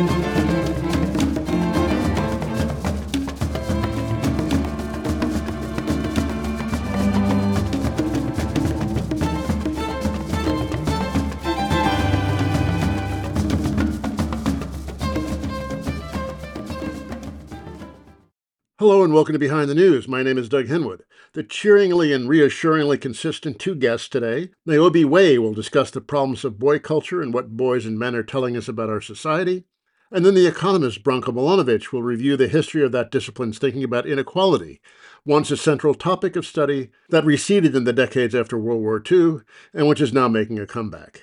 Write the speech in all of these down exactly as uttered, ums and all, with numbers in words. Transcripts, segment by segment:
Hello and welcome to Behind the News. My name is Doug Henwood. The cheeringly and reassuringly consistent two guests today. Niobe Way will discuss the problems of boy culture and what boys and men are telling us about our society. And then the economist Branko Milanovic will review the history of that discipline's thinking about inequality, once a central topic of study that receded in the decades after World War Two and which is now making a comeback.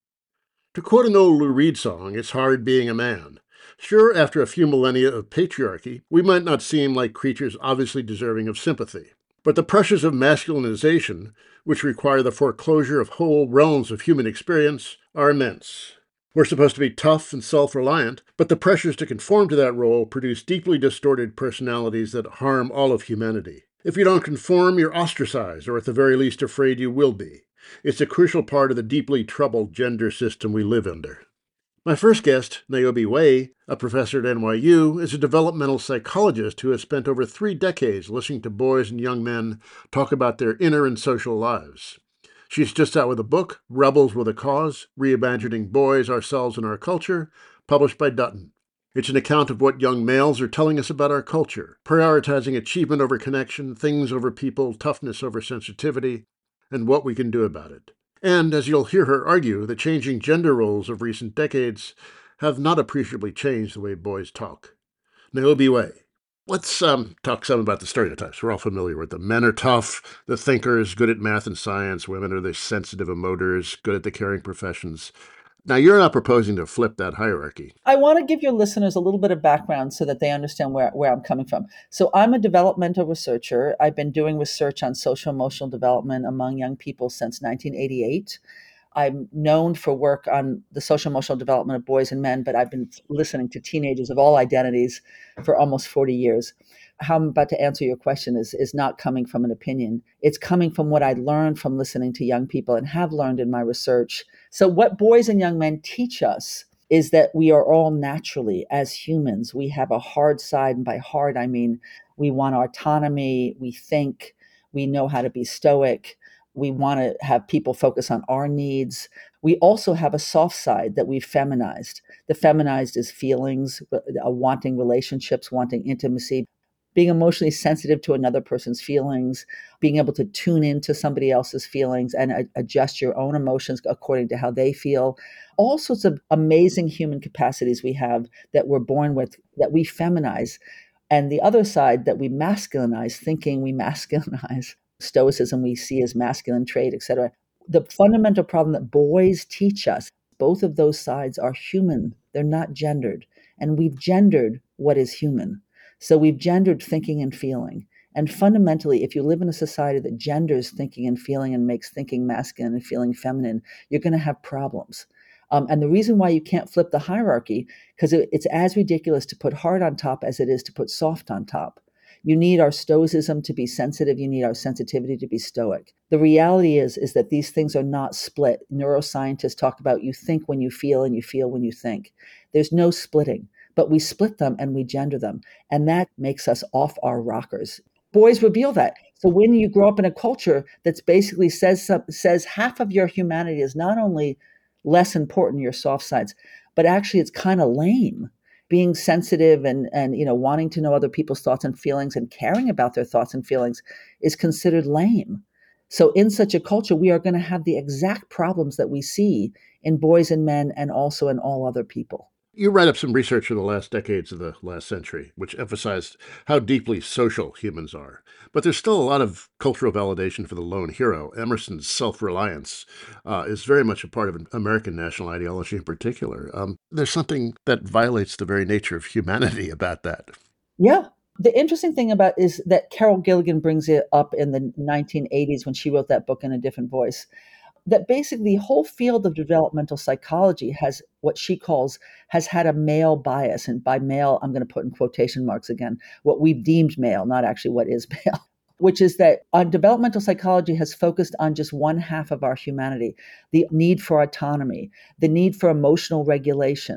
To quote an old Lou Reed song, it's hard being a man. Sure, after a few millennia of patriarchy, we might not seem like creatures obviously deserving of sympathy. But the pressures of masculinization, which require the foreclosure of whole realms of human experience, are immense. We're supposed to be tough and self-reliant, but the pressures to conform to that role produce deeply distorted personalities that harm all of humanity. If you don't conform, you're ostracized, or at the very least afraid you will be. It's a crucial part of the deeply troubled gender system we live under. My first guest, Niobe Way, a professor at N Y U, is a developmental psychologist who has spent over three decades listening to boys and young men talk about their inner and social lives. She's just out with a book, Rebels with a Cause, Reimagining Boys, Ourselves, and Our Culture, published by Dutton. It's an account of what young males are telling us about our culture, prioritizing achievement over connection, things over people, toughness over sensitivity, and what we can do about it. And, as you'll hear her argue, the changing gender roles of recent decades have not appreciably changed the way boys talk. Niobe Way. Let's um, talk some about the stereotypes. We're all familiar with them. Men are tough, the thinkers, good at math and science. Women are the sensitive emoters, good at the caring professions. Now, you're not proposing to flip that hierarchy. I want to give your listeners a little bit of background so that they understand where, where I'm coming from. So I'm a developmental researcher. I've been doing research on social emotional development among young people since nineteen eighty-eight. I'm known for work on the social emotional development of boys and men, but I've been listening to teenagers of all identities for almost forty years. How I'm about to answer your question is, is not coming from an opinion. It's coming from what I learned from listening to young people and have learned in my research. So what boys and young men teach us is that we are all naturally, as humans, we have a hard side. And by hard, I mean, we want autonomy, we think, we know how to be stoic, we want to have people focus on our needs. We also have a soft side that we've feminized. The feminized is feelings, uh, wanting relationships, wanting intimacy, being emotionally sensitive to another person's feelings, being able to tune into somebody else's feelings and a- adjust your own emotions according to how they feel. All sorts of amazing human capacities we have that we're born with that we feminize. And the other side that we masculinize, thinking we masculinize, stoicism we see as masculine trait, et cetera. The fundamental problem that boys teach us, both of those sides are human. They're not gendered. And we've gendered what is human. So we've gendered thinking and feeling. And fundamentally, if you live in a society that genders thinking and feeling and makes thinking masculine and feeling feminine, you're going to have problems. Um, and the reason why you can't flip the hierarchy, because it, it's as ridiculous to put hard on top as it is to put soft on top. You need our stoicism to be sensitive. You need our sensitivity to be stoic. The reality is, is that these things are not split. Neuroscientists talk about you think when you feel and you feel when you think. There's no splitting, but we split them and we gender them. And that makes us off our rockers. Boys reveal that. So when you grow up in a culture that's basically says, says half of your humanity is not only less important, your soft sides, but actually it's kind of lame. Being sensitive and, and, you know, wanting to know other people's thoughts and feelings and caring about their thoughts and feelings is considered lame. So in such a culture, we are going to have the exact problems that we see in boys and men and also in all other people. You write up some research from the last decades of the last century, which emphasized how deeply social humans are. But there's still a lot of cultural validation for the lone hero. Emerson's self-reliance uh, is very much a part of American national ideology in particular. Um, there's something that violates the very nature of humanity about that. Yeah. The interesting thing about is that Carol Gilligan brings it up in the nineteen eighties when she wrote that book in a different voice. That basically the whole field of developmental psychology has what she calls has had a male bias. And by male, I'm going to put in quotation marks again, what we've deemed male, not actually what is male, which is that uh, developmental psychology has focused on just one half of our humanity, the need for autonomy, the need for emotional regulation,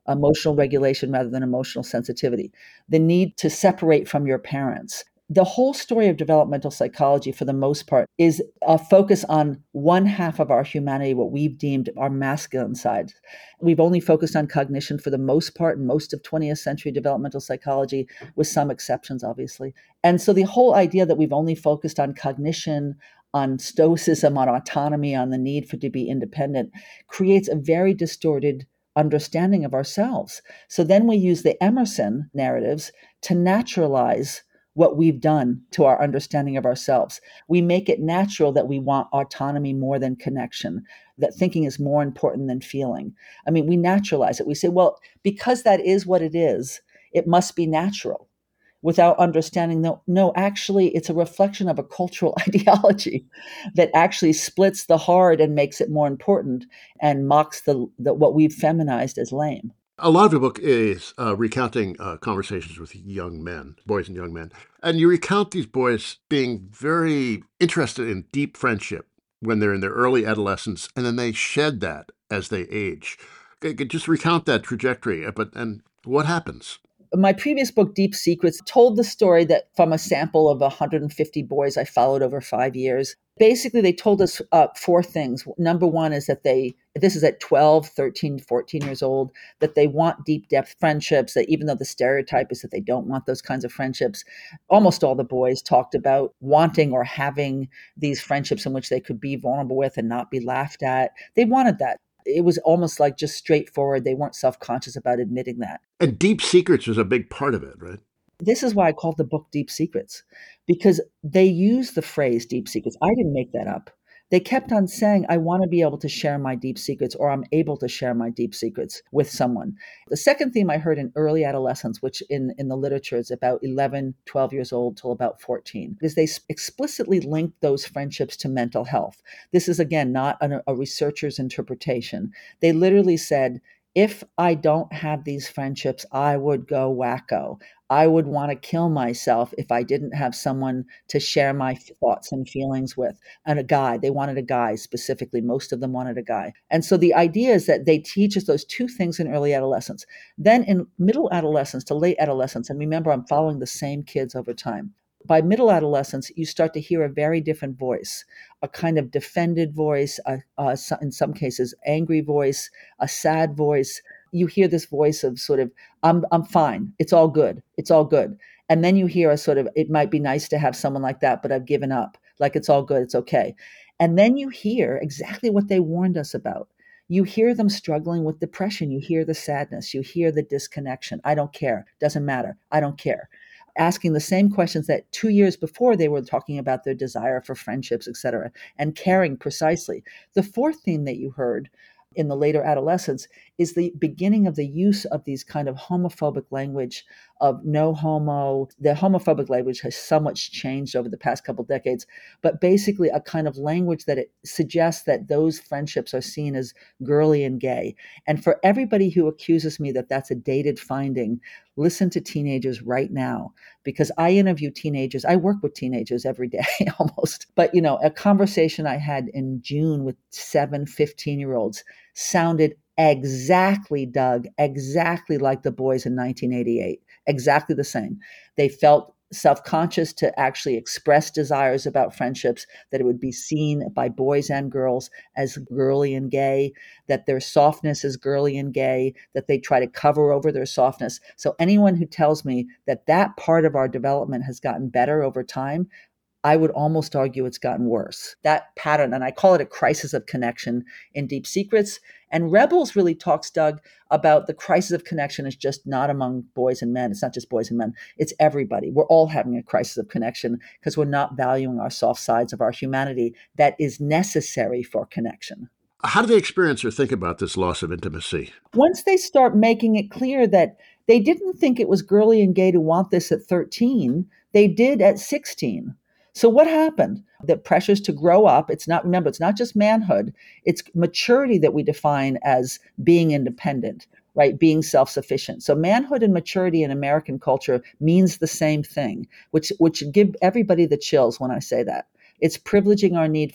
emotional regulation rather than emotional sensitivity, the need to separate from your parents. The whole story of developmental psychology, for the most part, is a focus on one half of our humanity, what we've deemed our masculine side. We've only focused on cognition for the most part in most of twentieth century developmental psychology, with some exceptions, obviously. And so the whole idea that we've only focused on cognition, on stoicism, on autonomy, on the need for to be independent, creates a very distorted understanding of ourselves. So then we use the Emerson narratives to naturalize what we've done to our understanding of ourselves. We make it natural that we want autonomy more than connection, that thinking is more important than feeling. I mean, we naturalize it. We say, well, because that is what it is, it must be natural, without understanding that, no, actually, it's a reflection of a cultural ideology that actually splits the hard and makes it more important and mocks the, the what we've feminized as lame. A lot of the book is uh, recounting uh, conversations with young men, boys and young men. And you recount these boys being very interested in deep friendship when they're in their early adolescence, and then they shed that as they age. Just recount that trajectory, but and what happens? My previous book, Deep Secrets, told the story that from a sample of one hundred fifty boys I followed over five years. Basically, they told us uh, four things. Number one is that they, this is at twelve, thirteen, fourteen years old, that they want deep depth friendships, that even though the stereotype is that they don't want those kinds of friendships, almost all the boys talked about wanting or having these friendships in which they could be vulnerable with and not be laughed at. They wanted that. It was almost like just straightforward. They weren't self-conscious about admitting that. And Deep Secrets was a big part of it, right? This is why I called the book Deep Secrets, because they use the phrase deep secrets. I didn't make that up. They kept on saying, I want to be able to share my deep secrets, or I'm able to share my deep secrets with someone. The second theme I heard in early adolescence, which in, in the literature is about eleven, twelve years old till about fourteen, is they explicitly linked those friendships to mental health. This is, again, not a, a researcher's interpretation. They literally said, if I don't have these friendships, I would go wacko. I would want to kill myself if I didn't have someone to share my thoughts and feelings with. And a guy, they wanted a guy specifically. Most of them wanted a guy. And so the idea is that they teach us those two things in early adolescence. Then in middle adolescence to late adolescence, and remember, I'm following the same kids over time. By middle adolescence, you start to hear a very different voice, a kind of defended voice, a, a, in some cases, angry voice, a sad voice. You hear this voice of sort of, I'm, I'm fine. It's all good. It's all good. And then you hear a sort of, it might be nice to have someone like that, but I've given up. Like, it's all good. It's okay. And then you hear exactly what they warned us about. You hear them struggling with depression. You hear the sadness. You hear the disconnection. I don't care. Doesn't matter. I don't care. Asking the same questions that two years before they were talking about their desire for friendships, et cetera, and caring precisely. The fourth theme that you heard in the later adolescence is the beginning of the use of these kind of homophobic language of no homo. The homophobic language has so much changed over the past couple decades, but basically a kind of language that it suggests that those friendships are seen as girly and gay. And for everybody who accuses me that that's a dated finding, listen to teenagers right now, because I interview teenagers. I work with teenagers every day almost. But, you know, a conversation I had in June with seven fifteen-year-olds sounded exactly, Doug, exactly like the boys in nineteen eighty-eight, exactly the same. They felt self-conscious to actually express desires about friendships, that it would be seen by boys and girls as girly and gay, that their softness is girly and gay, that they try to cover over their softness. So anyone who tells me that that part of our development has gotten better over time, I would almost argue it's gotten worse. That pattern, and I call it a crisis of connection in Deep Secrets. And Rebels really talks, Doug, about the crisis of connection is just not among boys and men. It's not just boys and men. It's everybody. We're all having a crisis of connection because we're not valuing our soft sides of our humanity that is necessary for connection. How do they experience or think about this loss of intimacy? Once they start making it clear that they didn't think it was girly and gay to want this at thirteen, they did at sixteen. So what happened? The pressures to grow up, it's not, remember, it's not just manhood, it's maturity that we define as being independent, right? Being self-sufficient. So manhood and maturity in American culture means the same thing, which, which give everybody the chills when I say that. It's privileging our need for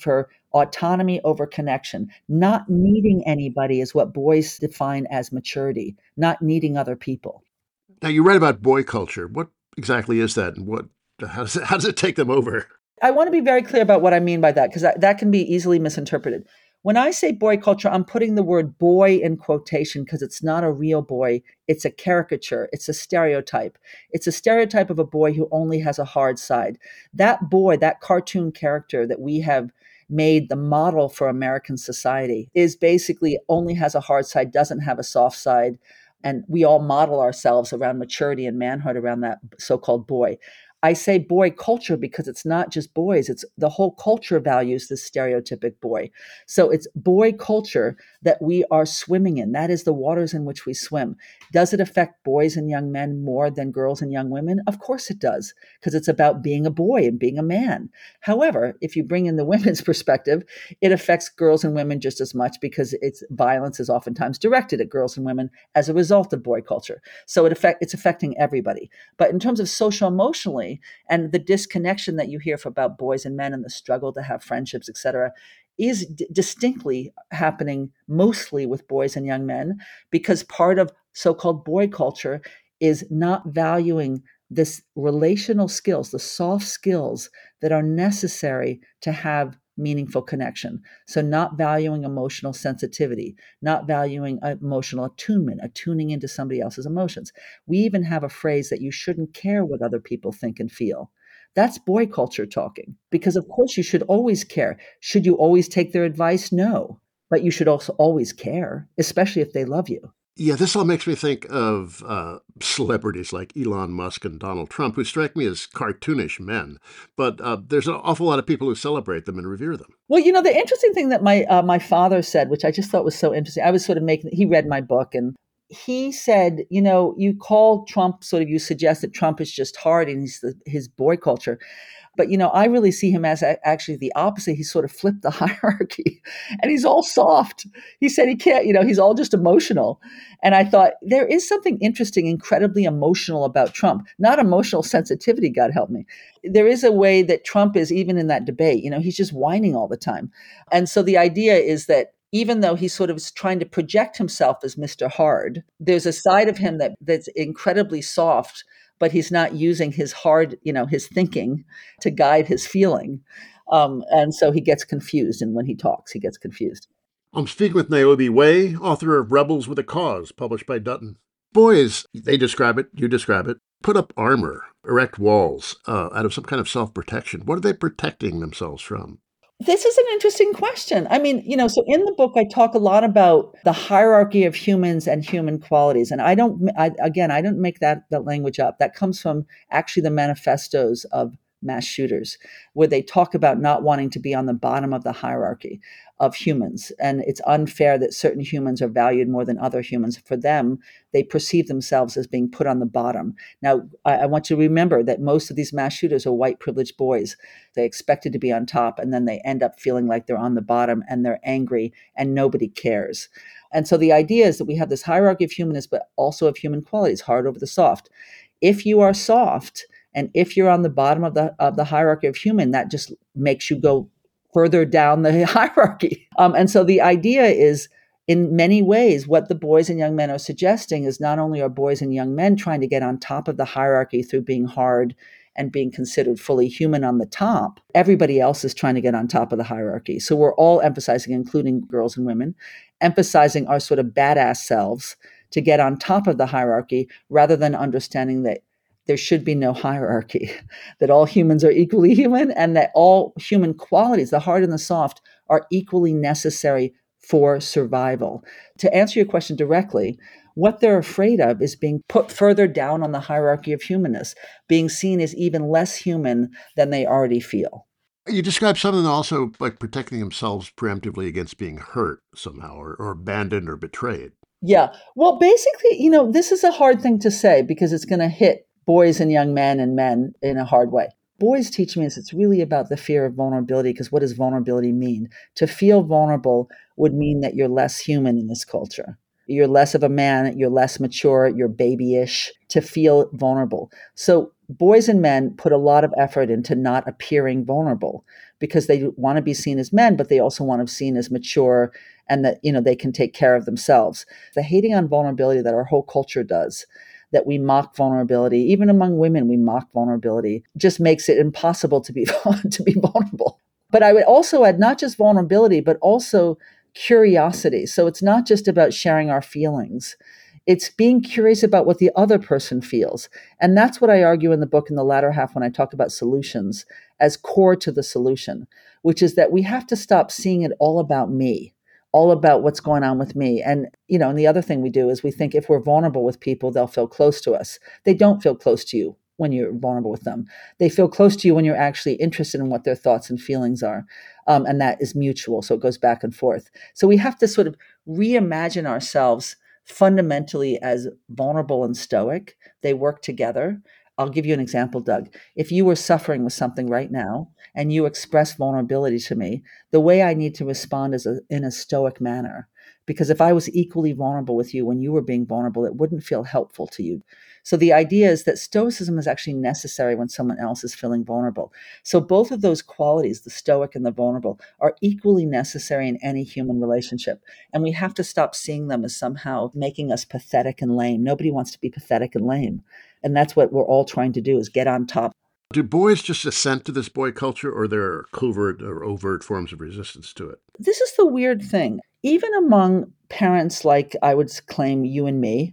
Autonomy over connection. Not needing anybody is what boys define as maturity, not needing other people. Now, you write about boy culture. What exactly is that, and what how does it, how does it take them over? I want to be very clear about what I mean by that, because that, that can be easily misinterpreted. When I say boy culture, I'm putting the word boy in quotation because it's not a real boy. It's a caricature. It's a stereotype. It's a stereotype of a boy who only has a hard side. That boy, that cartoon character that we have made the model for American society, is basically only has a hard side, doesn't have a soft side. And we all model ourselves around maturity and manhood around that so-called boy. I say boy culture because it's not just boys. It's the whole culture values this stereotypic boy. So it's boy culture that we are swimming in. That is the waters in which we swim. Does it affect boys and young men more than girls and young women? Of course it does, because it's about being a boy and being a man. However, if you bring in the women's perspective, it affects girls and women just as much because its violence is oftentimes directed at girls and women as a result of boy culture. So it affect, it's affecting everybody. But in terms of social emotionally, and the disconnection that you hear about boys and men and the struggle to have friendships, et cetera, is d- distinctly happening mostly with boys and young men, because part of so-called boy culture is not valuing this relational skills, the soft skills that are necessary to have meaningful connection. So not valuing emotional sensitivity, not valuing emotional attunement, attuning into somebody else's emotions. We even have a phrase that you shouldn't care what other people think and feel. That's boy culture talking, because of course you should always care. Should you always take their advice? No, but you should also always care, especially if they love you. Yeah, this all makes me think of uh, celebrities like Elon Musk and Donald Trump, who strike me as cartoonish men. But uh, there's an awful lot of people who celebrate them and revere them. Well, you know, the interesting thing that my uh, my father said, which I just thought was so interesting, I was sort of making, he read my book and he said, you know, you call Trump sort of, you suggest that Trump is just hard and he's the, his boy culture. But, you know, I really see him as a, actually the opposite. He sort of flipped the hierarchy and he's all soft. He said he can't, you know, he's all just emotional. And I thought there is something interesting, incredibly emotional about Trump, not emotional sensitivity, God help me. There is a way that Trump is, even in that debate, you know, he's just whining all the time. And so the idea is that even though he sort of is trying to project himself as Mister Hard, there's a side of him that that's incredibly soft, but he's not using his hard, you know, his thinking to guide his feeling. Um, and so he gets confused. And when he talks, he gets confused. I'm speaking with Niobe Way, author of Rebels with a Cause, published by Dutton. Boys, they describe it, you describe it, put up armor, erect walls uh, out of some kind of self-protection. What are they protecting themselves from? This is an interesting question. I mean, you know, so in the book, I talk a lot about the hierarchy of humans and human qualities. And I don't, I, again, I don't make that, that language up. That comes from actually the manifestos of mass shooters, where they talk about not wanting to be on the bottom of the hierarchy of humans. And it's unfair that certain humans are valued more than other humans. For them, they perceive themselves as being put on the bottom. Now, I, I want you to remember that most of these mass shooters are white privileged boys. They expected to be on top, and then they end up feeling like they're on the bottom and they're angry and nobody cares. And so the idea is that we have this hierarchy of humanness, but also of human qualities, hard over the soft. If you are soft, and if you're on the bottom of the of the hierarchy of human, that just makes you go further down the hierarchy. Um, and so the idea is, in many ways, what the boys and young men are suggesting is not only are boys and young men trying to get on top of the hierarchy through being hard and being considered fully human on the top, everybody else is trying to get on top of the hierarchy. So we're all emphasizing, including girls and women, emphasizing our sort of badass selves to get on top of the hierarchy rather than understanding that there should be no hierarchy, that all humans are equally human and that all human qualities, the hard and the soft, are equally necessary for survival. To answer your question directly, what they're afraid of is being put further down on the hierarchy of humanness, being seen as even less human than they already feel. You describe something also like protecting themselves preemptively against being hurt somehow, or, or abandoned or betrayed. Yeah. Well, basically, you know, this is a hard thing to say because it's going to hit boys and young men and men in a hard way. Boys teach me is it's really about the fear of vulnerability, because what does vulnerability mean? To feel vulnerable would mean that you're less human in this culture. You're less of a man, you're less mature, you're babyish to feel vulnerable. So boys and men put a lot of effort into not appearing vulnerable because they want to be seen as men, but they also want to be seen as mature and that, you know, they can take care of themselves. The hating on vulnerability that our whole culture does, that we mock vulnerability, even among women, we mock vulnerability, just makes it impossible to be to be vulnerable. But I would also add not just vulnerability, but also curiosity. So it's not just about sharing our feelings. It's being curious about what the other person feels. And that's what I argue in the book in the latter half when I talk about solutions as core to the solution, which is that we have to stop seeing it all about me, all about what's going on with me. And, you know, and the other thing we do is we think if we're vulnerable with people, they'll feel close to us. They don't feel close to you when you're vulnerable with them. They feel close to you when you're actually interested in what their thoughts and feelings are. Um, and that is mutual. So it goes back and forth. So we have to sort of reimagine ourselves fundamentally as vulnerable and stoic. They work together. I'll give you an example, Doug. If you were suffering with something right now and you express vulnerability to me, the way I need to respond is a, in a stoic manner. Because if I was equally vulnerable with you when you were being vulnerable, it wouldn't feel helpful to you. So the idea is that stoicism is actually necessary when someone else is feeling vulnerable. So both of those qualities, the stoic and the vulnerable, are equally necessary in any human relationship. And we have to stop seeing them as somehow making us pathetic and lame. Nobody wants to be pathetic and lame. And that's what we're all trying to do, is get on top. Do boys just assent to this boy culture, or there are covert or overt forms of resistance to it? This is the weird thing. Even among parents like I would claim you and me,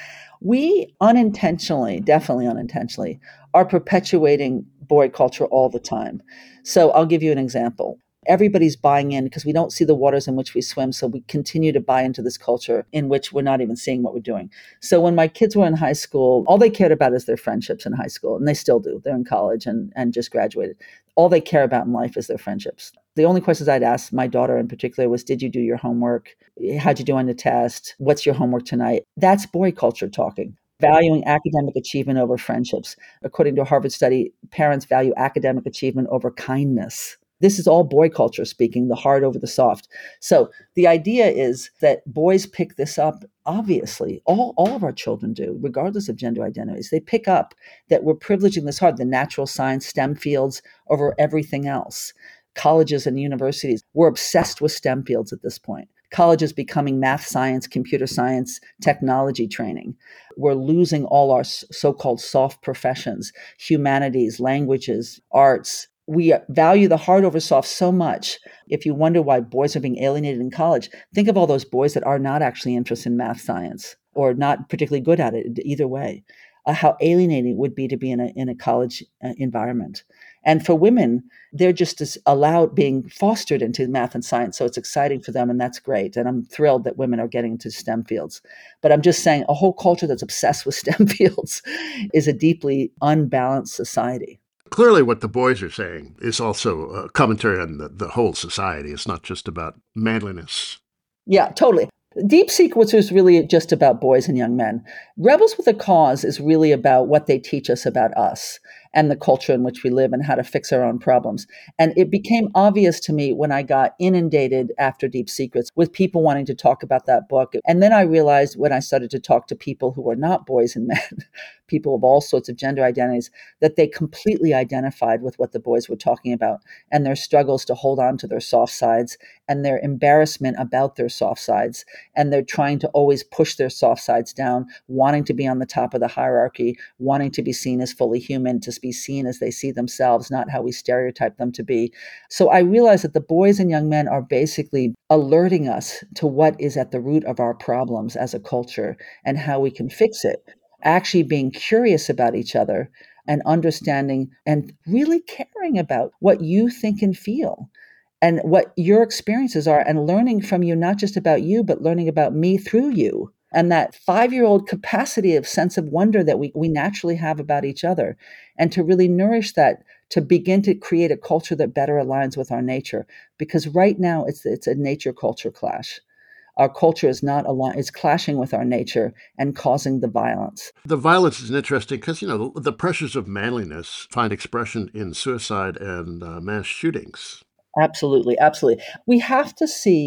we unintentionally, definitely unintentionally, are perpetuating boy culture all the time. So I'll give you an example. Everybody's buying in because we don't see the waters in which we swim. So we continue to buy into this culture in which we're not even seeing what we're doing. So when my kids were in high school, all they cared about is their friendships in high school. And they still do. They're in college and, and just graduated. All they care about in life is their friendships. The only questions I'd ask my daughter in particular was, did you do your homework? How'd you do on the test? What's your homework tonight? That's boy culture talking. Valuing academic achievement over friendships. According to a Harvard study, parents value academic achievement over kindness. This is all boy culture speaking, the hard over the soft. So the idea is that boys pick this up, obviously. All, all of our children do, regardless of gender identities. They pick up that we're privileging this hard, the natural science, STEM fields over everything else. Colleges and universities, we're obsessed with STEM fields at this point. Colleges becoming math, science, computer science, technology training. We're losing all our so-called soft professions, humanities, languages, arts. We value the hard over soft so much. If you wonder why boys are being alienated in college, think of all those boys that are not actually interested in math, science, or not particularly good at it either way. Uh, how alienating it would be to be in a in a college uh, environment. And for women, they're just as allowed, being fostered into math and science. So it's exciting for them, and that's great. And I'm thrilled that women are getting into STEM fields. But I'm just saying a whole culture that's obsessed with STEM fields is a deeply unbalanced society. Clearly, what the boys are saying is also a commentary on the, the whole society. It's not just about manliness. Yeah, totally. Deep Secrets is really just about boys and young men. Rebels with a Cause is really about what they teach us about us and the culture in which we live and how to fix our own problems. And it became obvious to me when I got inundated after Deep Secrets with people wanting to talk about that book. And then I realized when I started to talk to people who were not boys and men, people of all sorts of gender identities, that they completely identified with what the boys were talking about and their struggles to hold on to their soft sides and their embarrassment about their soft sides. And they're trying to always push their soft sides down, wanting to be on the top of the hierarchy, wanting to be seen as fully human, to be seen as they see themselves, not how we stereotype them to be. So I realized that the boys and young men are basically alerting us to what is at the root of our problems as a culture and how we can fix it. Actually being curious about each other and understanding and really caring about what you think and feel and what your experiences are, and learning from you, not just about you, but learning about me through you. And that five-year-old capacity of sense of wonder that we, we naturally have about each other, and to really nourish that, to begin to create a culture that better aligns with our nature. Because right now it's it's a nature culture clash. Our culture is not aligned, it's clashing with our nature and causing the violence. The violence is interesting because, you know, the, the pressures of manliness find expression in suicide and uh, mass shootings. Absolutely, absolutely. We have to see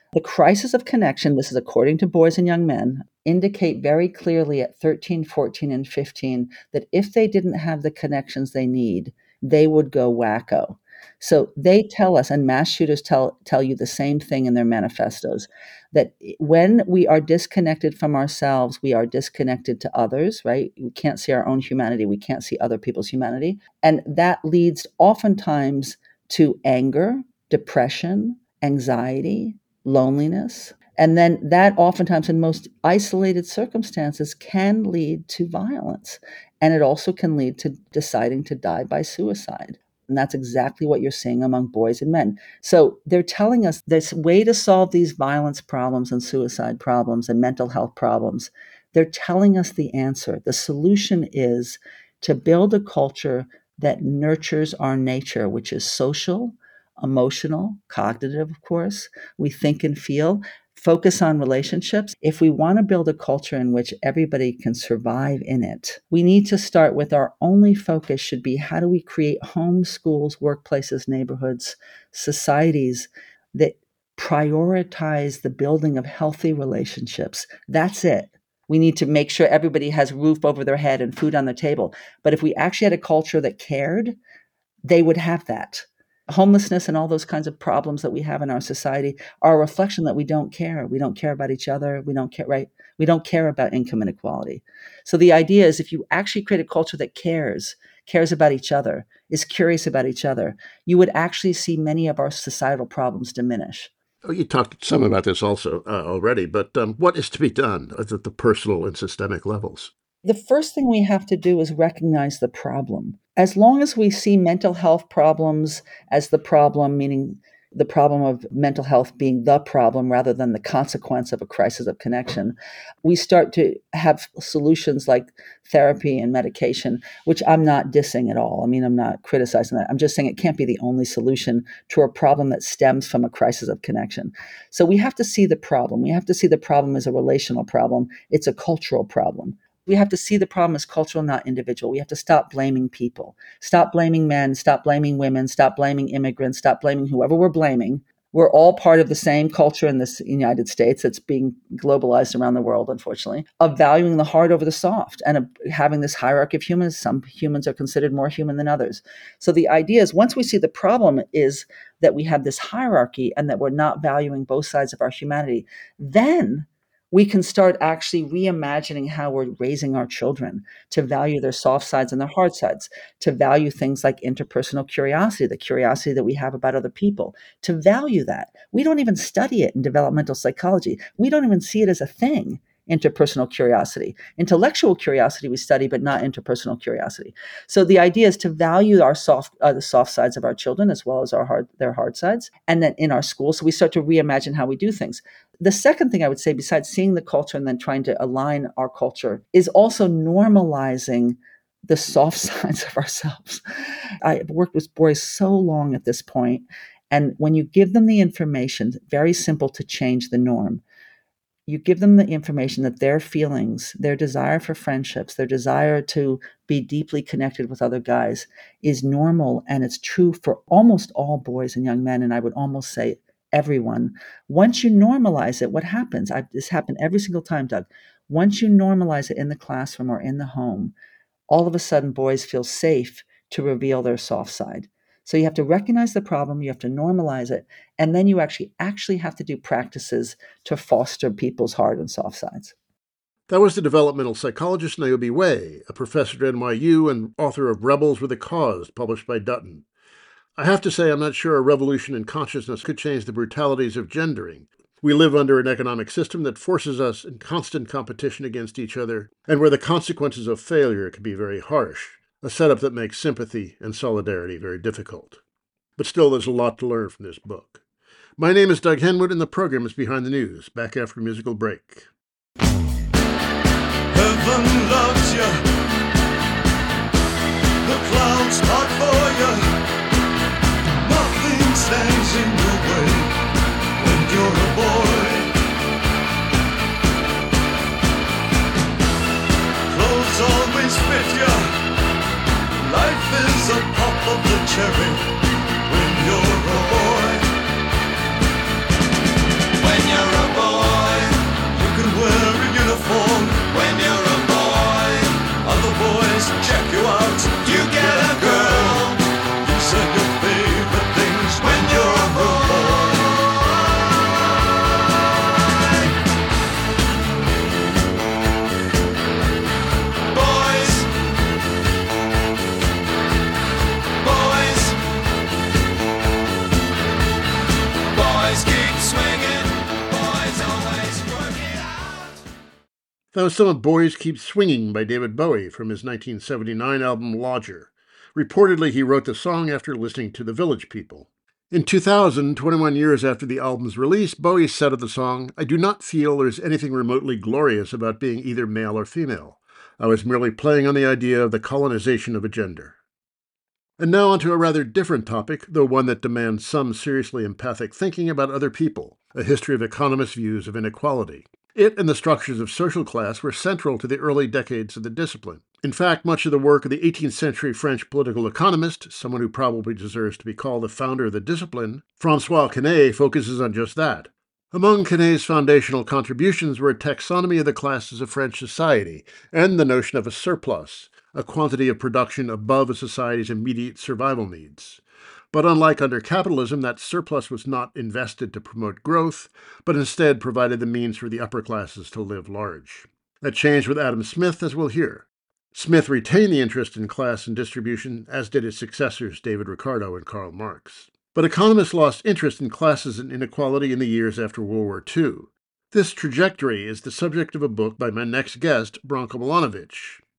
The crisis of connection, this is according to boys and young men, indicate very clearly at thirteen, fourteen, and fifteen that if they didn't have the connections they need, they would go wacko. So they tell us, and mass shooters tell tell you the same thing in their manifestos, that when we are disconnected from ourselves, we are disconnected to others, right? We can't see our own humanity. We can't see other people's humanity. And that leads oftentimes to anger, depression, anxiety, loneliness. And then that oftentimes in most isolated circumstances can lead to violence. And it also can lead to deciding to die by suicide. And that's exactly what you're seeing among boys and men. So they're telling us this way to solve these violence problems and suicide problems and mental health problems. They're telling us the answer. The solution is to build a culture that nurtures our nature, which is social, emotional, cognitive, of course. We think and feel. Focus on relationships. If we want to build a culture in which everybody can survive in it, we need to start with our only focus should be how do we create homes, schools, workplaces, neighborhoods, societies that prioritize the building of healthy relationships. That's it. We need to make sure everybody has a roof over their head and food on their table. But if we actually had a culture that cared, they would have that. Homelessness and all those kinds of problems that we have in our society are a reflection that we don't care. We don't care about each other. We don't care, right? We don't care about income inequality. So the idea is if you actually create a culture that cares, cares about each other, is curious about each other, you would actually see many of our societal problems diminish. Oh, you talked some about this also uh, already, but um, what is to be done at the personal and systemic levels? The first thing we have to do is recognize the problem. As long as we see mental health problems as the problem, meaning the problem of mental health being the problem rather than the consequence of a crisis of connection, we start to have solutions like therapy and medication, which I'm not dissing at all. I mean, I'm not criticizing that. I'm just saying it can't be the only solution to a problem that stems from a crisis of connection. So we have to see the problem. We have to see the problem as a relational problem. It's a cultural problem. We have to see the problem as cultural, not individual. We have to stop blaming people, stop blaming men, stop blaming women, stop blaming immigrants, stop blaming whoever we're blaming. We're all part of the same culture in this United States that's being globalized around the world, unfortunately, of valuing the hard over the soft and of having this hierarchy of humans. Some humans are considered more human than others. So the idea is once we see the problem is that we have this hierarchy and that we're not valuing both sides of our humanity, then we can start actually reimagining how we're raising our children to value their soft sides and their hard sides, to value things like interpersonal curiosity, the curiosity that we have about other people, to value that. We don't even study it in developmental psychology. We don't even see it as a thing, interpersonal curiosity. Intellectual curiosity we study, but not interpersonal curiosity. So the idea is to value our soft, uh, the soft sides of our children as well as our hard, their hard sides, and then in our schools, so we start to reimagine how we do things. The second thing I would say, besides seeing the culture and then trying to align our culture, is also normalizing the soft sides of ourselves. I've worked with boys so long at this point, and when you give them the information, very simple to change the norm. You give them the information that their feelings, their desire for friendships, their desire to be deeply connected with other guys is normal, and it's true for almost all boys and young men, and I would almost say everyone. Once you normalize it, what happens? I've, this happened every single time, Doug. Once you normalize it in the classroom or in the home, all of a sudden boys feel safe to reveal their soft side. So you have to recognize the problem, you have to normalize it, and then you actually actually have to do practices to foster people's hard and soft sides. That was the developmental psychologist Niobe Way, a professor at N Y U and author of Rebels with a Cause, published by Dutton. I have to say I'm not sure a revolution in consciousness could change the brutalities of gendering. We live under an economic system that forces us in constant competition against each other, and where the consequences of failure can be very harsh, a setup that makes sympathy and solidarity very difficult. But still, there's a lot to learn from this book. My name is Doug Henwood, and the program is Behind the News, back after a musical break. Heaven loves you. The clouds part for you. Nothing stands in your way when you're a boy. Clothes always fit you. Life is a pop of the cherry when you're a boy. When That was some of Boys Keep Swinging by David Bowie from his nineteen seventy-nine album Lodger. Reportedly, he wrote the song after listening to The Village People. In two thousand, twenty-one years after the album's release, Bowie said of the song, "I do not feel there's anything remotely glorious about being either male or female. I was merely playing on the idea of the colonization of a gender." And now onto a rather different topic, though one that demands some seriously empathic thinking about other people, a history of economists' views of inequality. It and the structures of social class were central to the early decades of the discipline. In fact, much of the work of the eighteenth century French political economist, someone who probably deserves to be called the founder of the discipline, François Quesnay, focuses on just that. Among Quesnay's foundational contributions were a taxonomy of the classes of French society and the notion of a surplus, a quantity of production above a society's immediate survival needs. But unlike under capitalism, that surplus was not invested to promote growth, but instead provided the means for the upper classes to live large. That changed with Adam Smith, as we'll hear. Smith retained the interest in class and distribution, as did his successors David Ricardo and Karl Marx. But economists lost interest in classes and inequality in the years after World War Two. This trajectory is the subject of a book by my next guest, Branko Milanovic.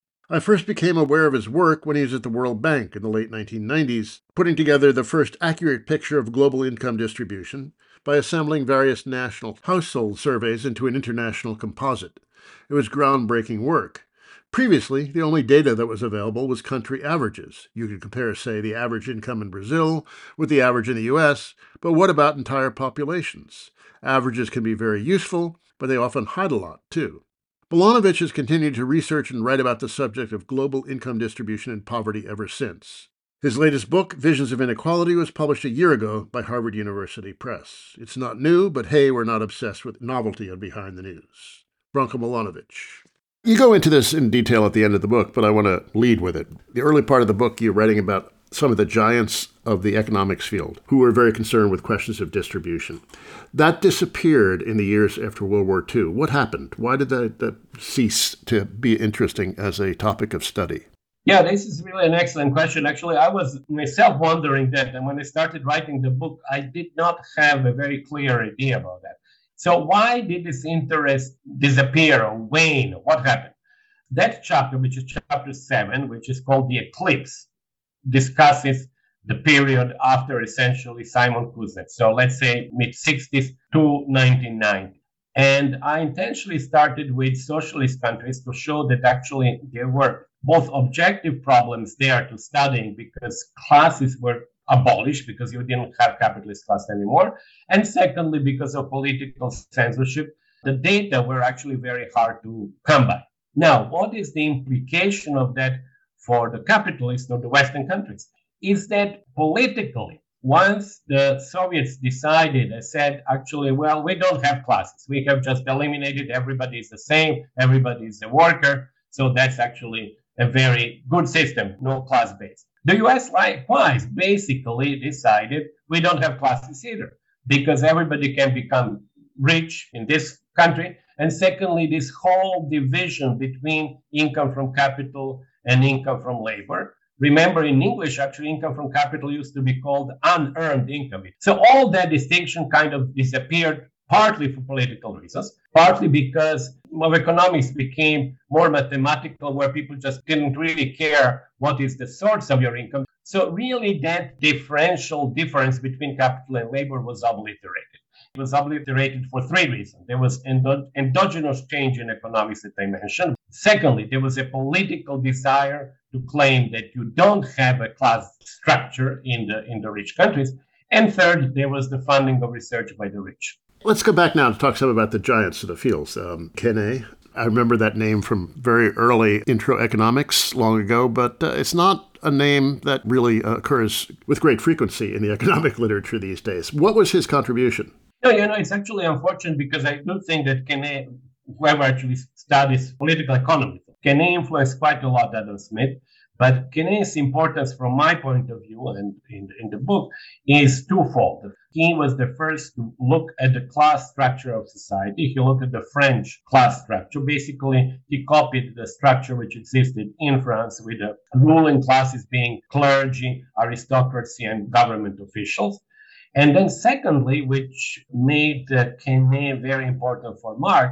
I first became aware of his work when he was at the World Bank in the late nineteen nineties, putting together the first accurate picture of global income distribution by assembling various national household surveys into an international composite. It was groundbreaking work. Previously, the only data that was available was country averages. You could compare, say, the average income in Brazil with the average in the U S, but what about entire populations? Averages can be very useful, but they often hide a lot, too. Milanovic has continued to research and write about the subject of global income distribution and poverty ever since. His latest book, Visions of Inequality, was published a year ago by Harvard University Press. It's not new, but hey, we're not obsessed with novelty on Behind the News. Branko Milanovic. You go into this in detail at the end of the book, but I want to lead with it. The early part of the book, you're writing about some of the giants of the economics field who were very concerned with questions of distribution. That disappeared in the years after World War Two. What happened? Why did that, that cease to be interesting as a topic of study? Yeah, this is really an excellent question. Actually, I was myself wondering that. And when I started writing the book, I did not have a very clear idea about that. So why did this interest disappear or wane? What happened? That chapter, which is chapter seven, which is called The Eclipse, discusses the period after essentially Simon Kuznets. So let's say mid-sixties to nineteen ninety. And I intentionally started with socialist countries to show that actually there were both objective problems there to studying because classes were abolished because you didn't have capitalist class anymore. And secondly, because of political censorship, the data were actually very hard to come by. Now, what is the implication of that for the capitalists or the Western countries? Is that politically, once the Soviets decided, they said, actually, well, we don't have classes. We have just eliminated everybody is the same, everybody is a worker. So that's actually a very good system, no class based. The U S likewise basically decided we don't have classes either because everybody can become rich in this country. And secondly, this whole division between income from capital and income from labor. Remember, in English, actually, income from capital used to be called unearned income. So all that distinction kind of disappeared, partly for political reasons, partly because of economics became more mathematical, where people just didn't really care what is the source of your income. So really that differential difference between capital and labor was obliterated. It was obliterated for three reasons. There was endo- endogenous change in economics that I mentioned. Secondly, there was a political desire to claim that you don't have a class structure in the in the rich countries. And third, there was the funding of research by the rich. Let's go back now to talk some about the giants of the fields. Um, Quesnay, I remember that name from very early intro economics long ago, but uh, it's not a name that really uh, occurs with great frequency in the economic literature these days. What was his contribution? No, you know, it's actually unfortunate because I do think that Quesnay, whoever actually studies political economy, Quesnay influenced quite a lot Adam Smith. But Quesnay's importance from my point of view and in, in the book is twofold. He was the first to look at the class structure of society. He looked at the French class structure. Basically, he copied the structure which existed in France with the ruling classes being clergy, aristocracy, and government officials. And then secondly, which made uh, Quesnay very important for Marx,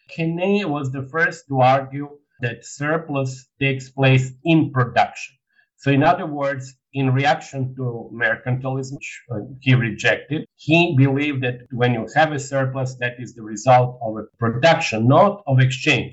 Keynes was the first to argue that surplus takes place in production. So in other words, in reaction to mercantilism, which uh, he rejected, he believed that when you have a surplus, that is the result of a production, not of exchange.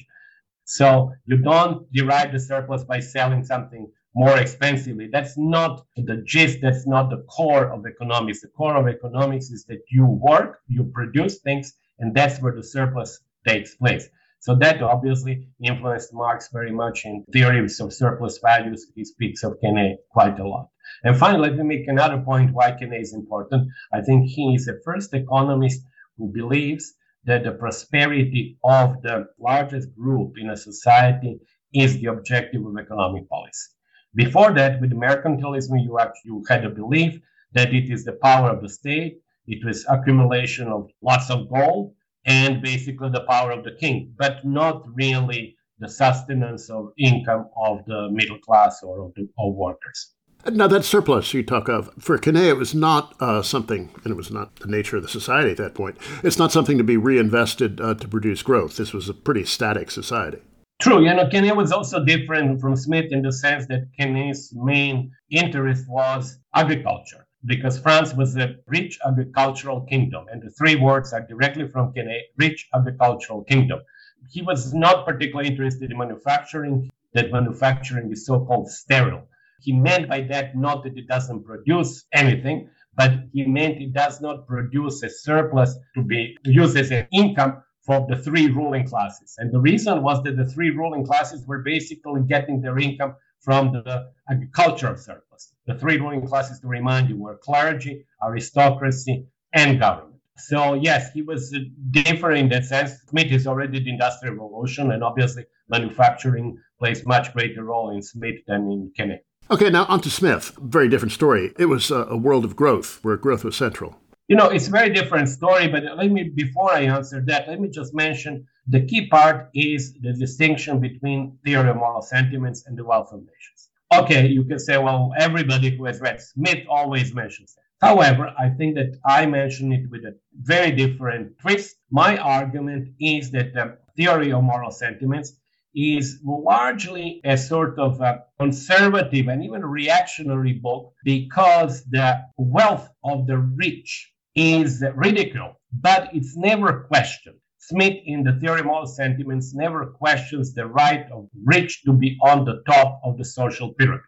So you don't derive the surplus by selling something more expensively. That's not the gist. That's not the core of economics. The core of economics is that you work, you produce things, and that's where the surplus takes place. So that obviously influenced Marx very much in theories of surplus values. He speaks of Keynes quite a lot. And finally, let me make another point why Keynes is important. I think he is the first economist who believes that the prosperity of the largest group in a society is the objective of economic policy. Before that, with mercantilism, you, actually, you had a belief that it is the power of the state, it was accumulation of lots of gold, and basically the power of the king, but not really the sustenance of income of the middle class or of the of workers. Now, that surplus you talk of, for Keynes, it was not uh, something, and it was not the nature of the society at that point, it's not something to be reinvested uh, to produce growth. This was a pretty static society. True, you know, Keynes was also different from Smith in the sense that Keynes' main interest was agriculture, because France was a rich agricultural kingdom. And the three words are directly from Keynes, rich agricultural kingdom. He was not particularly interested in manufacturing, that manufacturing is so-called sterile. He meant by that not that it doesn't produce anything, but he meant it does not produce a surplus to be used as an income for the three ruling classes. And the reason was that the three ruling classes were basically getting their income from the agricultural surplus. The three ruling classes, to remind you, were clergy, aristocracy, and government. So yes, he was different in that sense. Smith is already the Industrial Revolution, and obviously manufacturing plays much greater role in Smith than in Keynes. Okay, now on to Smith. Very different story. It was a, a world of growth, where growth was central. You know, it's a very different story, but let me, before I answer that, let me just mention the key part is the distinction between theory of moral sentiments and the wealth of nations. Okay, you can say, well, everybody who has read Smith always mentions that. However, I think that I mention it with a very different twist. My argument is that the theory of moral sentiments is largely a sort of a conservative and even reactionary book because the wealth of the rich is ridiculed, but it's never questioned. Smith, in the Theory of Moral Sentiments, never questions the right of rich to be on the top of the social pyramid.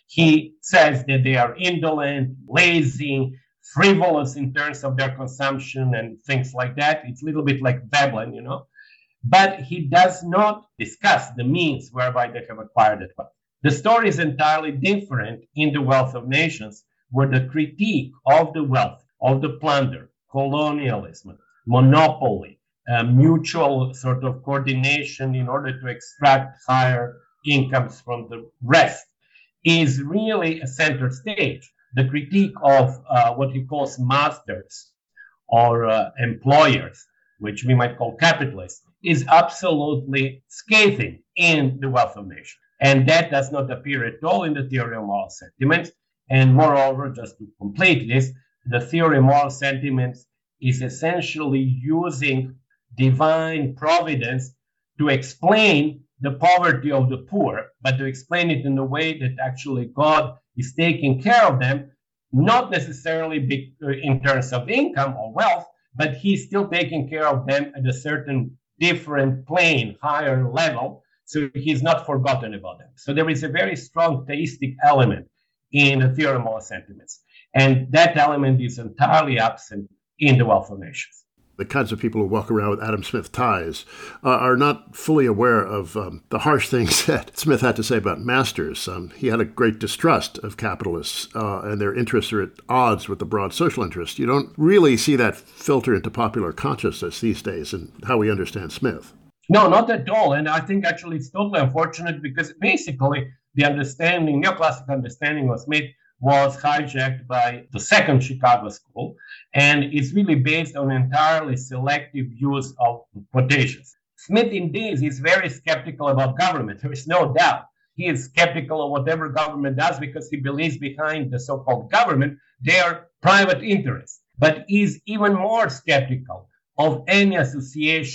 He says that they are indolent, lazy, frivolous in terms of their consumption and things like that. It's a little bit like Veblen, you know. But he does not discuss the means whereby they have acquired that wealth. The story is entirely different in The Wealth of Nations, where the critique of the wealth, of the plunder, colonialism, monopoly, uh, mutual sort of coordination in order to extract higher incomes from the rest, is really a center stage. The critique of uh, what he calls masters or uh, employers, which we might call capitalists, is absolutely scathing in The Wealth of Nations. And that does not appear at all in the Theory of Moral Sentiments. And moreover, just to complete this, the Theory of Moral Sentiments is essentially using divine providence to explain the poverty of the poor, but to explain it in a way that actually God is taking care of them, not necessarily big, uh, in terms of income or wealth, but he's still taking care of them at a certain different plane, higher level, so he's not forgotten about them. So there is a very strong theistic element in the Theory of Moral Sentiments, and that element is entirely absent in The Wealth of Nations. The kinds of people who walk around with Adam Smith ties uh, are not fully aware of um, the harsh things that Smith had to say about masters. Um, he had a great distrust of capitalists, uh, and their interests are at odds with the broad social interest. You don't really see that filter into popular consciousness these days in how we understand Smith. No, not at all. And I think actually it's totally unfortunate because basically the understanding, neoclassical understanding of Smith was hijacked by the second Chicago school, and it's really based on entirely selective use of quotations. Smith, indeed, is very skeptical about government. There is no doubt. He is skeptical of whatever government does because he believes behind the so-called government, they are private interests. But he's even more skeptical of any association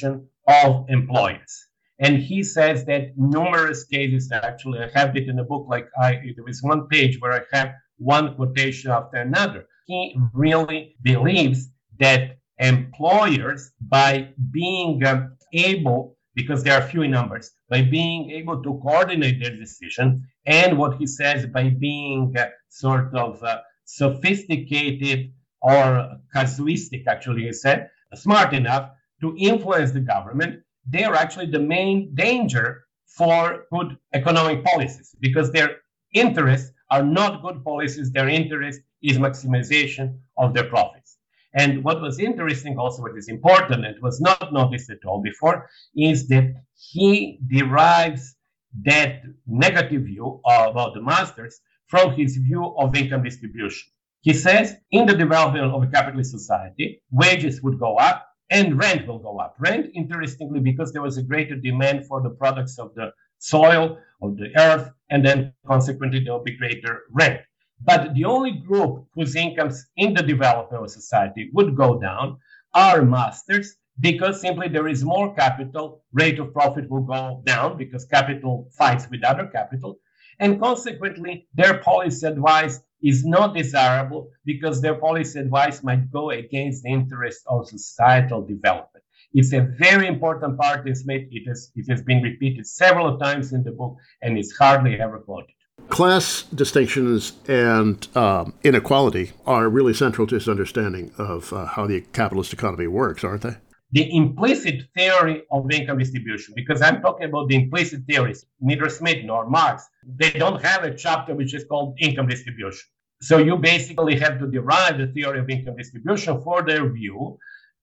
of employers. And he says that numerous cases, actually, I have it in the book, like I, there is one page where I have one quotation after another. He really believes that employers, by being uh, able, because there are few in numbers, by being able to coordinate their decision, and what he says, by being uh, sort of uh, sophisticated or casuistic, actually, he said, smart enough to influence the government, they are actually the main danger for good economic policies, because their interests are not good policies. Their interest is maximization of their profits. And what was interesting, also what is important, and was not noticed at all before, is that he derives that negative view about the masters from his view of income distribution. He says, in the development of a capitalist society, wages would go up and rent will go up. Rent, interestingly, because there was a greater demand for the products of the soil, of the earth, and then consequently there will be greater rent. But the only group whose incomes in the development of society would go down are masters, because simply there is more capital, rate of profit will go down because capital fights with other capital, and consequently their policy advice is not desirable because their policy advice might go against the interest of societal development. It's a very important part in Smith. It has, it has been repeated several times in the book, and it's hardly ever quoted. Class distinctions and um, inequality are really central to his understanding of uh, how the capitalist economy works, aren't they? The implicit theory of income distribution, because I'm talking about the implicit theories, neither Smith nor Marx, they don't have a chapter which is called income distribution. So you basically have to derive the theory of income distribution for their view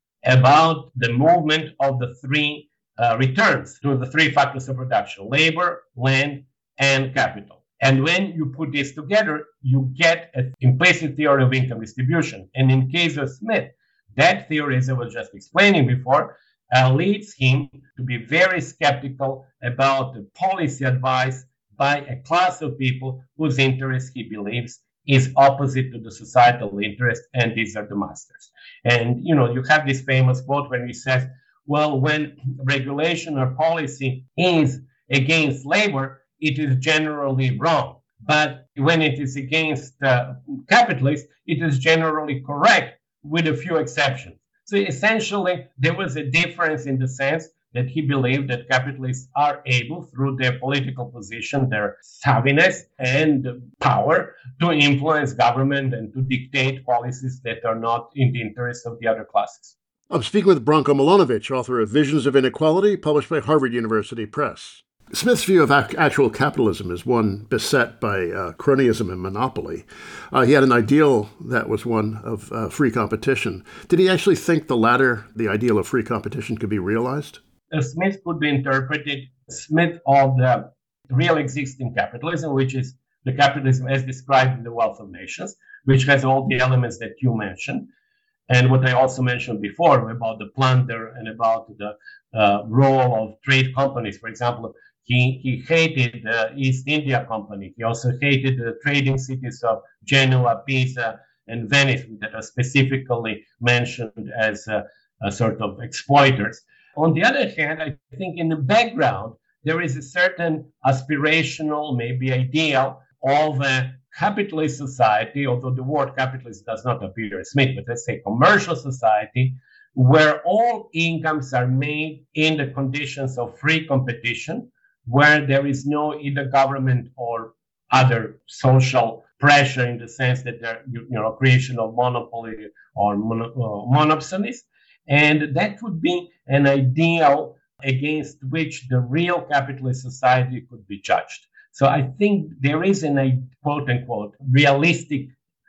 about the movement of the three uh, returns to the three factors of production: labor, land, and capital. And when you put this together, you get an implicit theory of income distribution. And in case of Smith, that theory, as I was just explaining before, uh, leads him to be very skeptical about the policy advice by a class of people whose interest he believes is opposite to the societal interest, and these are the masters. And, you know, you have this famous quote when he says, well, when regulation or policy is against labor, it is generally wrong. But when it is against uh, capitalists, it is generally correct, with a few exceptions. So essentially, there was a difference in the sense that he believed that capitalists are able, through their political position, their savviness and power, to influence government and to dictate policies that are not in the interest of the other classes. I'm speaking with Branko Milanovic, author of Visions of Inequality, published by Harvard University Press. Smith's view of ac- actual capitalism is one beset by uh, cronyism and monopoly. Uh, he had an ideal that was one of uh, free competition. Did he actually think the latter, the ideal of free competition, could be realized? Uh, Smith could be interpreted Smith of the real existing capitalism, which is the capitalism as described in The Wealth of Nations, which has all the elements that you mentioned. And what I also mentioned before about the plunder and about the uh, role of trade companies. For example, he, he hated the East India Company. He also hated the trading cities of Genoa, Pisa, and Venice that are specifically mentioned as uh, a sort of exploiters. On the other hand, I think in the background, there is a certain aspirational, maybe ideal of a capitalist society, although the word capitalist does not appear as Smith, but let's say commercial society, where all incomes are made in the conditions of free competition, where there is no either government or other social pressure in the sense that there, you know, creation of monopoly or mono, uh, monopsonies. And that would be an ideal against which the real capitalist society could be judged. So I think there is an, quote unquote, realistic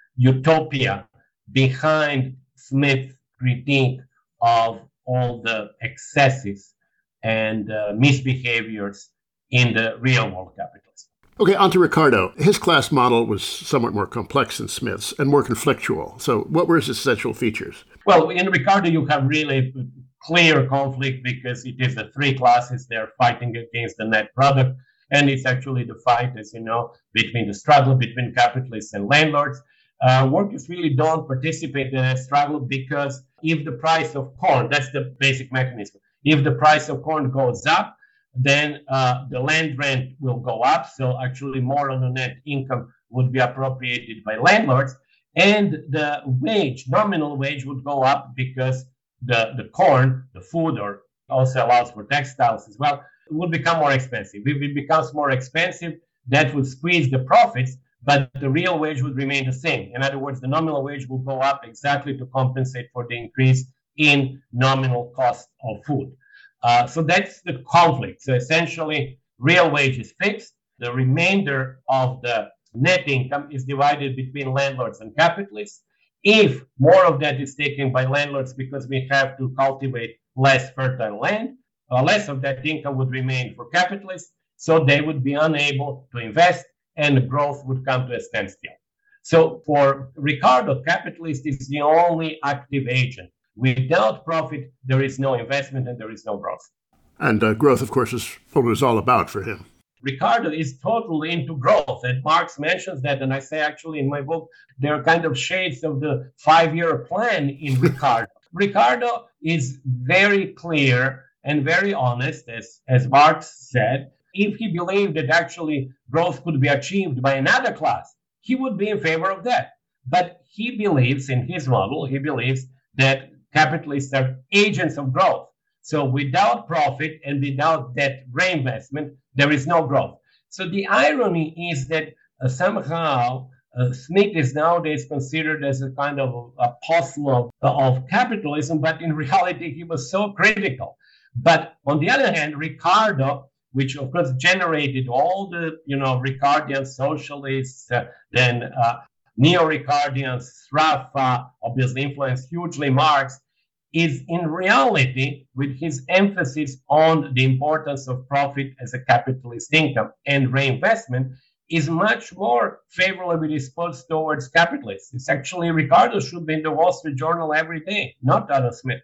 utopia behind Smith's critique of all the excesses and uh, misbehaviors in the real world capitalism. Okay, on to Ricardo. His class model was somewhat more complex than Smith's and more conflictual. So what were his essential features? Well, in Ricardo, you have really clear conflict because it is the three classes they're fighting against the net product. And it's actually the fight, as you know, between the struggle between capitalists and landlords. Uh, workers really don't participate in that struggle because if the price of corn, that's the basic mechanism, If the price of corn goes up, then uh, the land rent will go up. So actually more on the net income would be appropriated by landlords. And the wage, nominal wage, would go up because the, the corn, the food, or also allows for textiles as well, would become more expensive. If it becomes more expensive, that would squeeze the profits, but the real wage would remain the same. In other words, the nominal wage will go up exactly to compensate for the increase in nominal cost of food. Uh, so that's the conflict. So essentially, real wage is fixed. The remainder of the net income is divided between landlords and capitalists. If more of that is taken by landlords because we have to cultivate less fertile land, uh, less of that income would remain for capitalists, so they would be unable to invest and growth would come to a standstill. So for Ricardo, capitalist is the only active agent. Without profit, there is no investment and there is no growth. And uh, growth, of course, is what it was all about for him. Ricardo is totally into growth, and Marx mentions that, and I say actually in my book, there are kind of shades of the five-year plan in Ricardo. Ricardo is very clear and very honest, as, as Marx said. If he believed that actually growth could be achieved by another class, he would be in favor of that. But he believes, in his model, he believes that capitalists are agents of growth. So without profit and without that reinvestment, there is no growth. So the irony is that uh, somehow uh, Smith is nowadays considered as a kind of apostle of, of capitalism, but in reality, he was so critical. But on the other hand, Ricardo, which of course generated all the, you know, Ricardian socialists, uh, then uh, neo-Ricardians, Sraffa, obviously influenced hugely Marx, is in reality, with his emphasis on the importance of profit as a capitalist income and reinvestment, is much more favorably disposed towards capitalists. It's actually, Ricardo should be in the Wall Street Journal every day, not Adam Smith.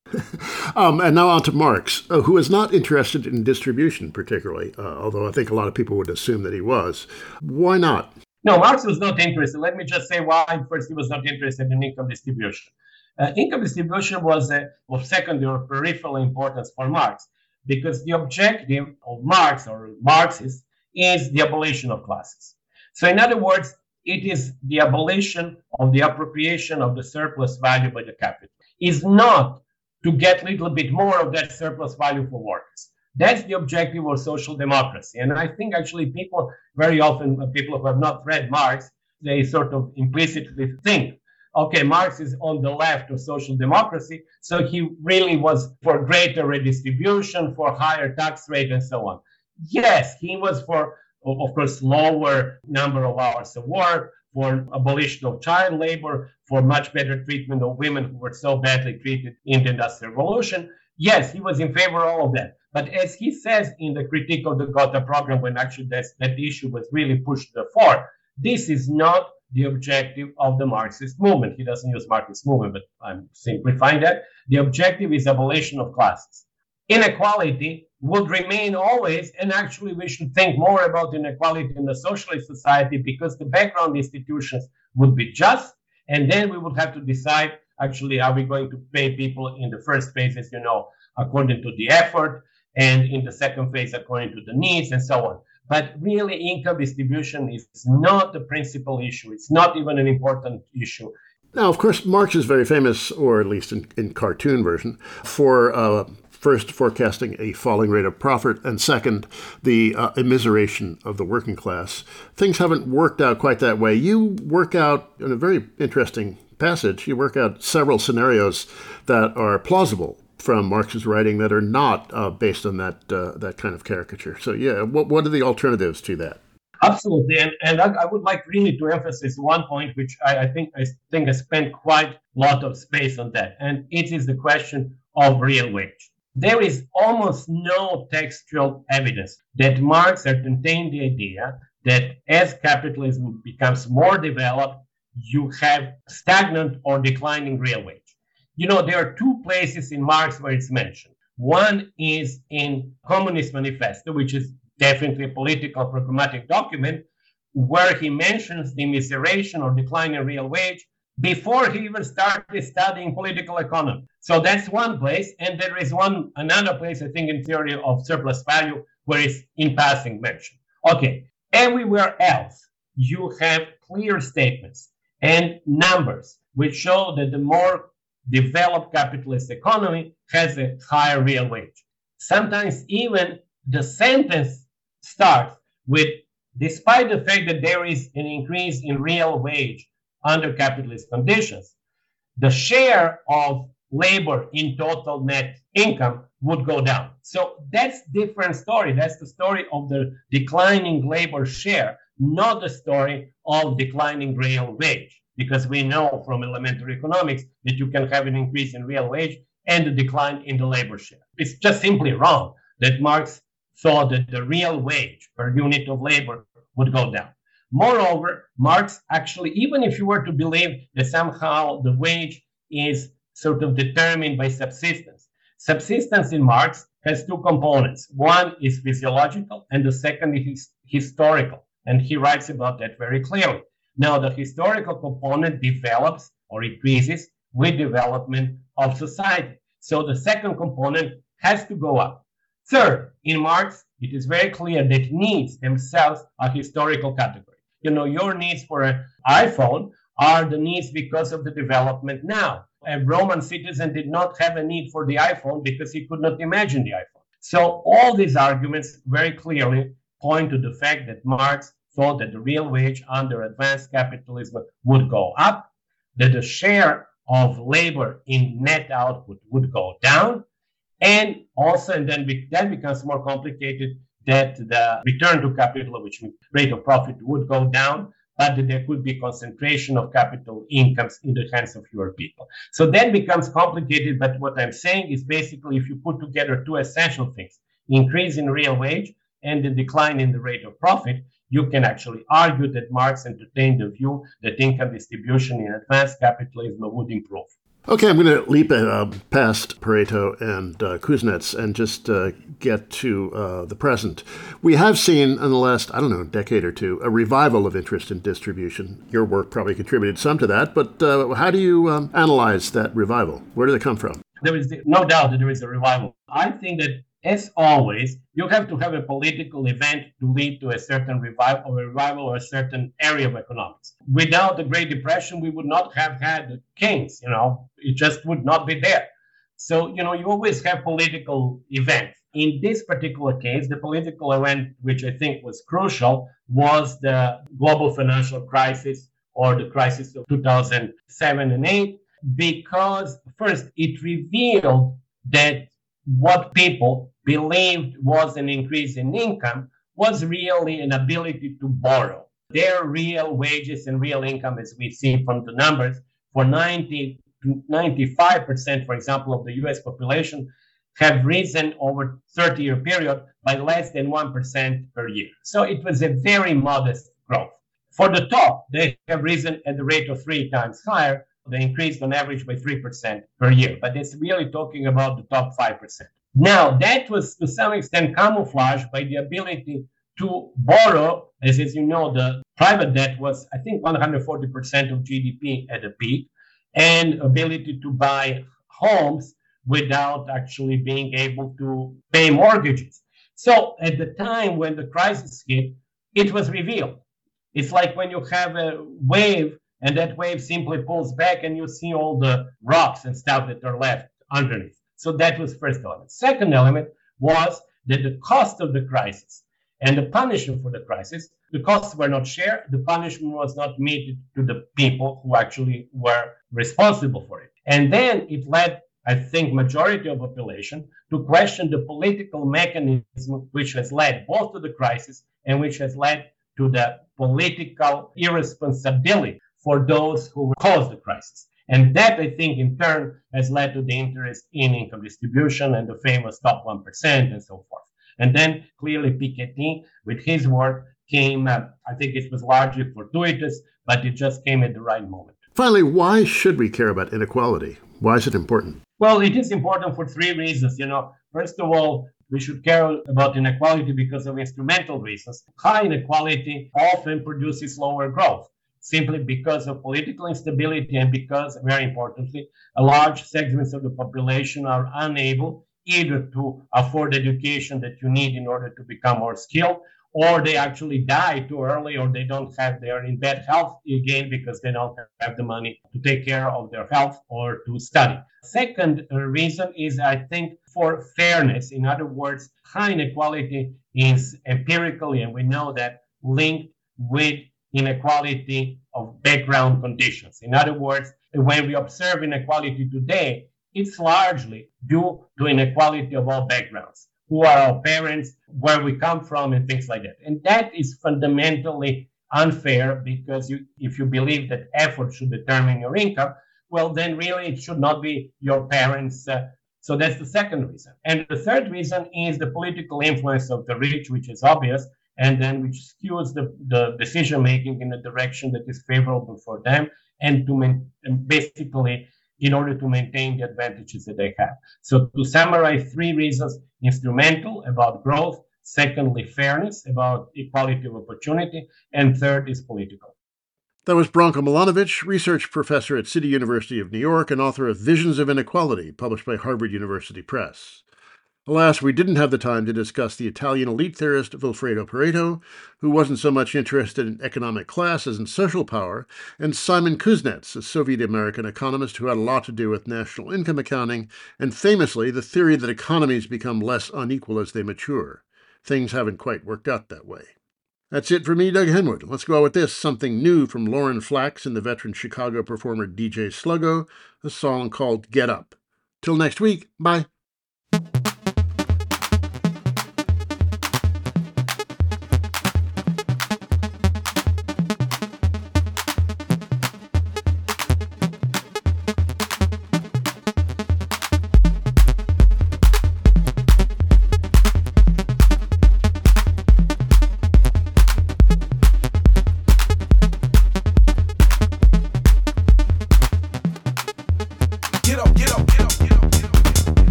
um, and now on to Marx, uh, who is not interested in distribution particularly, uh, although I think a lot of people would assume that he was. Why not? No, Marx was not interested. Let me just say why. First, he was not interested in income distribution. Uh, income distribution was uh, of secondary or peripheral importance for Marx, because the objective of Marx or Marxists is the abolition of classes. So in other words, it is the abolition of the appropriation of the surplus value by the capital. It's not to get a little bit more of that surplus value for workers. That's the objective of social democracy. And I think actually people, very often uh, people who have not read Marx, they sort of implicitly think, okay, Marx is on the left of social democracy, so he really was for greater redistribution, for higher tax rate, and so on. Yes, he was for, of course, lower number of hours of work, for abolition of child labor, for much better treatment of women who were so badly treated in the Industrial Revolution. Yes, he was in favor of all of that. But as he says in the critique of the Gotha program, when actually that's, that issue was really pushed to the fore, this is not the objective of the Marxist movement. He doesn't use Marxist movement, but I'm simplifying that. The objective is abolition of classes. Inequality would remain always, and actually we should think more about inequality in the socialist society, because the background institutions would be just, and then we would have to decide, actually, are we going to pay people in the first phase, as you know, according to the effort, and in the second phase, according to the needs, and so on. But really, income distribution is not the principal issue. It's not even an important issue. Now, of course, Marx is very famous, or at least in, in cartoon version, for uh, first forecasting a falling rate of profit, and second, the uh, immiseration of the working class. Things haven't worked out quite that way. You work out, in a very interesting passage, you work out several scenarios that are plausible from Marx's writing that are not uh, based on that uh, that kind of caricature. So, yeah, what what are the alternatives to that? Absolutely, and and I, I would like really to emphasize one point, which I, I think I think I spent quite a lot of space on that, and it is the question of real wage. There is almost no textual evidence that Marx entertained the idea that as capitalism becomes more developed, you have stagnant or declining real wage. You know, there are two places in Marx where it's mentioned. One is in Communist Manifesto, which is definitely a political programmatic document, where he mentions the immiseration or decline in real wage before he even started studying political economy. So that's one place. And there is one another place, I think, in theory of surplus value, where it's in passing mentioned. Okay, everywhere else, you have clear statements and numbers which show that the more developed capitalist economy has a higher real wage. Sometimes even the sentence starts with, despite the fact that there is an increase in real wage under capitalist conditions, the share of labor in total net income would go down. So that's different story. That's the story of the declining labor share, not the story of declining real wage, because we know from elementary economics that you can have an increase in real wage and a decline in the labor share. It's just simply wrong that Marx thought that the real wage per unit of labor would go down. Moreover, Marx actually, even if you were to believe that somehow the wage is sort of determined by subsistence, subsistence in Marx has two components. One is physiological and the second is historical. And he writes about that very clearly. Now, the historical component develops or increases with development of society. So the second component has to go up. Third, in Marx, it is very clear that needs themselves are historical category. You know, your needs for an iPhone are the needs because of the development now. A Roman citizen did not have a need for the iPhone because he could not imagine the iPhone. So all these arguments very clearly point to the fact that Marx thought that the real wage under advanced capitalism would go up, that the share of labor in net output would go down, and also, and then be, that becomes more complicated, that the return to capital, which means rate of profit, would go down, but that there could be concentration of capital incomes in the hands of fewer people. So that becomes complicated, but what I'm saying is basically if you put together two essential things, increase in real wage and the decline in the rate of profit, you can actually argue that Marx entertained the view that income distribution in advanced capitalism would improve. Okay, I'm going to leap uh, past Pareto and uh, Kuznets and just uh, get to uh, the present. We have seen in the last, I don't know, decade or two, a revival of interest in distribution. Your work probably contributed some to that, but uh, how do you um, analyze that revival? Where did it come from? There is no doubt that there is a revival. I think that, as always, you have to have a political event to lead to a certain revival or a revival or a certain area of economics. Without the Great Depression, we would not have had the Keynes, you know, it just would not be there. So, you know, you always have political events. In this particular case, the political event, which I think was crucial, was the global financial crisis or the crisis of two thousand seven and eight, because first it revealed that what people believed was an increase in income was really an ability to borrow. Their real wages and real income, as we see from the numbers, for ninety to ninety-five percent, for example, of the U S population, have risen over thirty-year period by less than one percent per year. So it was a very modest growth. For the top, they have risen at the rate of three times higher. They increased on average by three percent per year, but it's really talking about the top five percent. Now, that was to some extent camouflaged by the ability to borrow. As, as you know, the private debt was, I think, one hundred forty percent of G D P at the peak, and ability to buy homes without actually being able to pay mortgages. So at the time when the crisis hit, it was revealed. It's like when you have a wave and that wave simply pulls back and you see all the rocks and stuff that are left underneath. So that was first element. Second element was that the cost of the crisis and the punishment for the crisis, the costs were not shared, the punishment was not meted to the people who actually were responsible for it. And then it led, I think, majority of population to question the political mechanism which has led both to the crisis and which has led to the political irresponsibility for those who caused the crisis. And that, I think, in turn, has led to the interest in income distribution and the famous top one percent and so forth. And then, clearly, Piketty, with his work, came, uh, I think it was largely fortuitous, but it just came at the right moment. Finally, why should we care about inequality? Why is it important? Well, it is important for three reasons. You know, first of all, we should care about inequality because of instrumental reasons. High inequality often produces lower growth. simply because of political instability and because, very importantly, a large segments of the population are unable either to afford education that you need in order to become more skilled, or they actually die too early, or they don't have, they're in bad health again because they don't have the money to take care of their health or to study. Second uh, reason is, I think, for fairness. In other words, high inequality is empirically, and we know that, linked with inequality of background conditions. In other words, when we observe inequality today, it's largely due to inequality of all backgrounds. Who are our parents, where we come from, and things like that. And that is fundamentally unfair, because you, if you believe that effort should determine your income, well, then really it should not be your parents. Uh, so that's the second reason. And the third reason is the political influence of the rich, which is obvious, and then which skews the, the decision-making in a direction that is favorable for them, and to main, and basically in order to maintain the advantages that they have. So to summarize, three reasons: instrumental, about growth; secondly, fairness, about equality of opportunity; and third is political. That was Branko Milanovic, research professor at City University of New York and author of Visions of Inequality, published by Harvard University Press. Alas, we didn't have the time to discuss the Italian elite theorist Vilfredo Pareto, who wasn't so much interested in economic class as in social power, and Simon Kuznets, a Soviet-American economist who had a lot to do with national income accounting, and famously the theory that economies become less unequal as they mature. Things haven't quite worked out that way. That's it for me, Doug Henwood. Let's go out with this, something new from Lauren Flax and the veteran Chicago performer D J Sluggo, a song called Get Up. Till next week, bye.